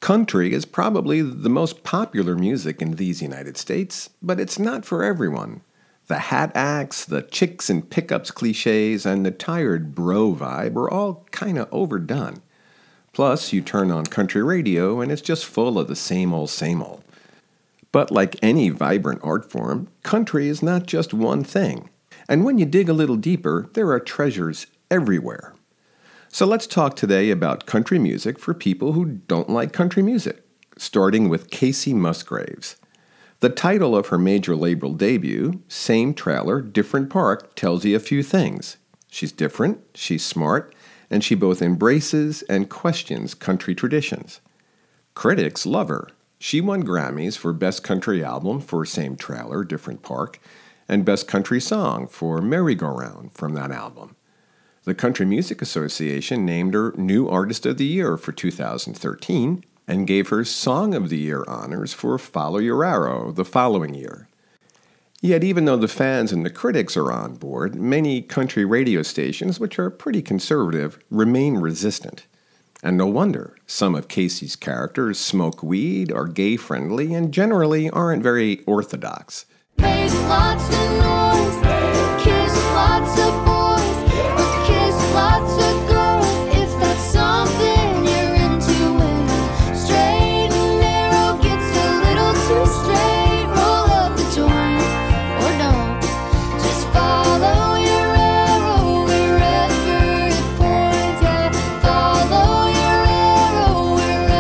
Country is probably the most popular music in these United States, but it's not for everyone. The hat acts, the chicks and pickups cliches, and the tired bro vibe are all kinda overdone. Plus, you turn on country radio and it's just full of the same old, same old. But like any vibrant art form, country is not just one thing. And when you dig a little deeper, there are treasures everywhere. So let's talk today about country music for people who don't like country music, starting with Kacey Musgraves. The title of her major label debut, Same Trailer, Different Park, tells you a few things. She's different, she's smart, and she both embraces and questions country traditions. Critics love her. She won Grammys for Best Country Album for Same Trailer, Different Park, and Best Country Song for Merry-Go-Round from that album. The Country Music Association named her New Artist of the Year for 2013 and gave her Song of the Year honors for Follow Your Arrow the following year. Yet even though the fans and the critics are on board, many country radio stations, which are pretty conservative, remain resistant. And no wonder. Some of Kacey's characters smoke weed, are gay-friendly, and generally aren't very orthodox. Make lots of noise, kiss lots of boys, or kiss lots of girls, if that's something you're into. When the straight and narrow gets a little too straight, roll up the joint, or don't. Just follow your arrow wherever it points, yeah. Follow your arrow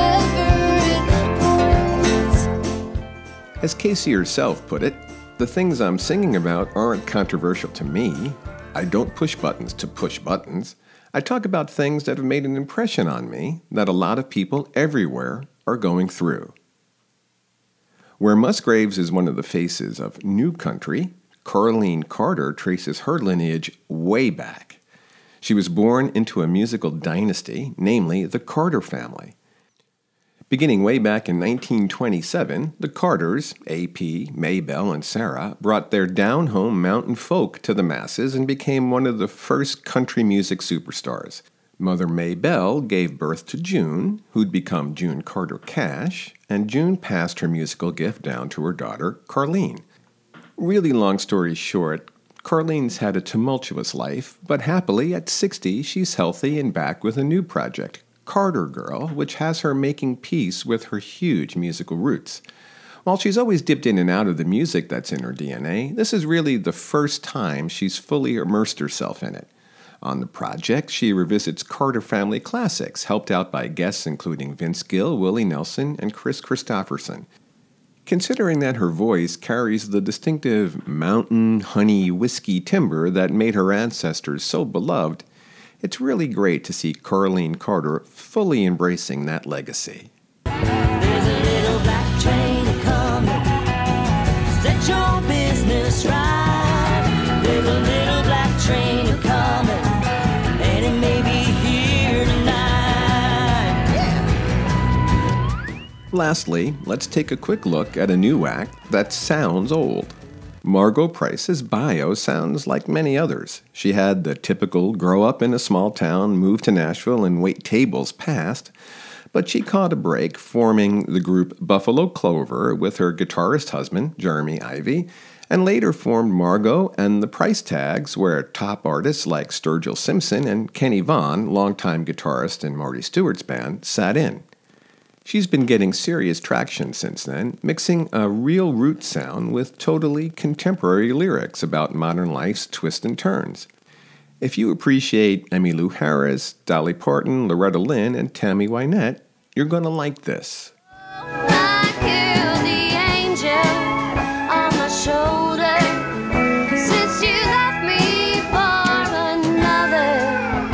wherever it points. As Kacey herself put it, the things I'm singing about aren't controversial to me. I don't push buttons to push buttons. I talk about things that have made an impression on me that a lot of people everywhere are going through. Where Musgraves is one of the faces of new country, Carlene Carter traces her lineage way back. She was born into a musical dynasty, namely the Carter family. Beginning way back in 1927, the Carters, A.P., Maybelle, and Sarah, brought their down-home mountain folk to the masses and became one of the first country music superstars. Mother Maybelle gave birth to June, who'd become June Carter Cash, and June passed her musical gift down to her daughter, Carlene. Really long story short, Carlene's had a tumultuous life, but happily at 60, she's healthy and back with a new project, Carter Girl, which has her making peace with her huge musical roots. While she's always dipped in and out of the music that's in her DNA, this is really the first time she's fully immersed herself in it. On the project, she revisits Carter family classics, helped out by guests including Vince Gill, Willie Nelson, and Chris Christopherson. Considering that her voice carries the distinctive mountain, honey, whiskey timbre that made her ancestors so beloved, it's really great to see Carlene Carter fully embracing that legacy. There's a little black train a-comin', set your business right. There's a little black train a-comin', and it may be here tonight. Yeah. Lastly, let's take a quick look at a new act that sounds old. Margo Price's bio sounds like many others. She had the typical grow up in a small town, move to Nashville, and wait tables past, but she caught a break forming the group Buffalo Clover with her guitarist husband, Jeremy Ivy, and later formed Margo and the Price Tags, where top artists like Sturgill Simpson and Kenny Vaughan, longtime guitarist in Marty Stewart's band, sat in. She's been getting serious traction since then, mixing a real root sound with totally contemporary lyrics about modern life's twists and turns. If you appreciate Emmylou Harris, Dolly Parton, Loretta Lynn, and Tammy Wynette, you're going to like this. I hear the angel on my shoulder since you left me for another.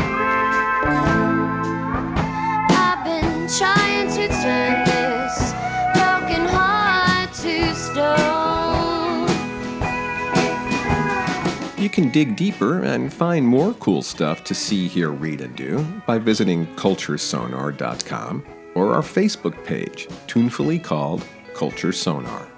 I've been trying to turn this broken heart to stone. You can dig deeper and find more cool stuff to see, hear, read, and do by visiting culturesonar.com or our Facebook page, tunefully called Culture Sonar.